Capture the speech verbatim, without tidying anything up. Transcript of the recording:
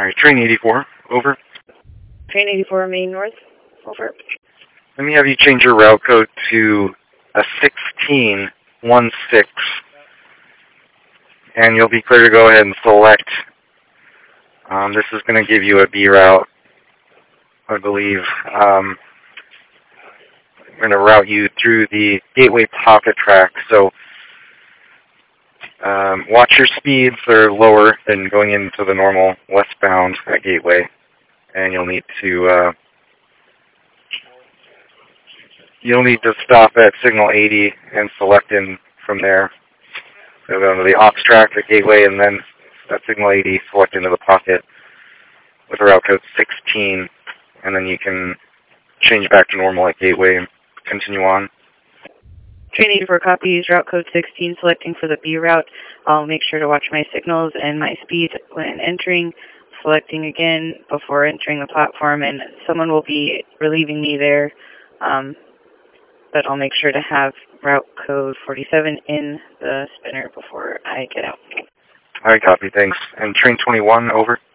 Alright, train eighty-four, over. Train eighty-four, main north, over. Let me have you change your route code to a sixteen one six, and you'll be clear to go ahead and select. Um, this is going to give you a B route, I believe. Um, I'm going to route you through the Gateway Pocket Track, so um, watch your speeds. They're lower than going into the normal westbound at Gateway, and you'll need to uh, you'll need to stop at signal eighty and select in from there. So go to the aux track at Gateway, and then at signal eighty, select into the pocket with a route code sixteen, and then you can change back to normal at Gateway and continue on. Train eighty-four copies, route code sixteen, selecting for the B route. I'll make sure to watch my signals and my speed when entering, selecting again before entering the platform, and someone will be relieving me there, um, but I'll make sure to have route code forty-seven in the spinner before I get out. All right, copy, thanks. And train twenty-one, over.